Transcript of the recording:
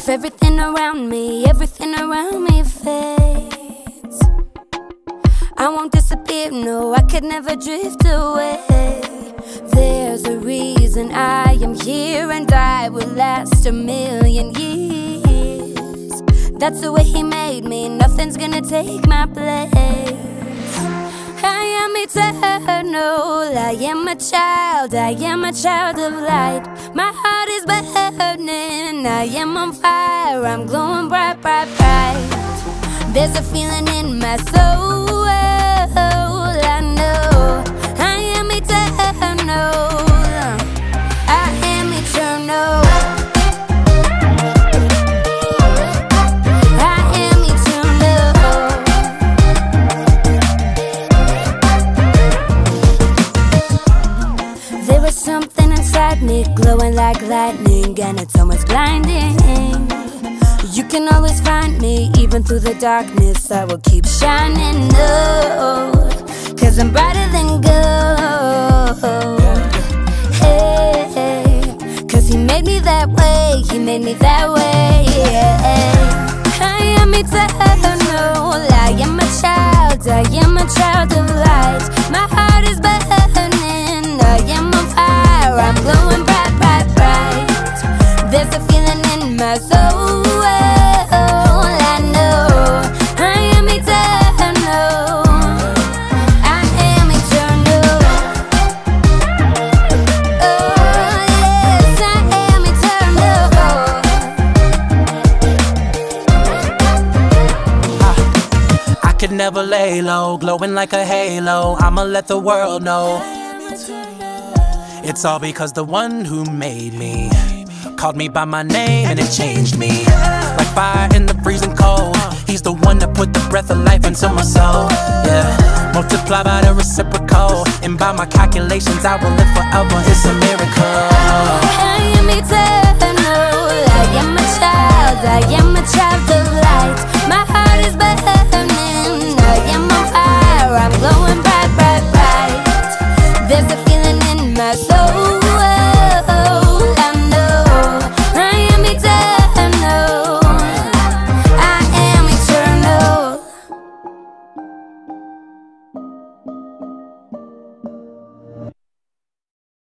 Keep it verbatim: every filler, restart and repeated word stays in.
If everything around me, everything around me fades, I won't disappear, no, I could never drift away. There's a reason I am here, and I will last a million years. That's the way he made me, nothing's gonna take my place. I am eternal, I am a child, I am a child of light. My heart is burning, I am on fire, I'm glowing bright, bright, bright. There's a feeling in my soul, I know I am eternal, I am eternal. Something inside me glowing like lightning, and it's almost blinding. You can always find me, even through the darkness, I will keep shining, no, cause I'm brighter than gold. Hey, hey, cause he made me that way, he made me that way, yeah. I am eternal, I am a child, I am a child of light. My heart is burning, I am on fire, I'm glowing bright, bright, bright. There's a feeling in my soul, I know I am eternal, I am eternal. Oh yes, I am eternal. I, I could never lay low, glowing like a halo, I'ma let the world know. It's all because the one who made me called me by my name, and it changed me. Like fire in the freezing cold, he's the one that put the breath of life into my soul, yeah. Multiply by the reciprocal, and by my calculations I will live forever, it's a miracle. I am eternal, I am a child, I am a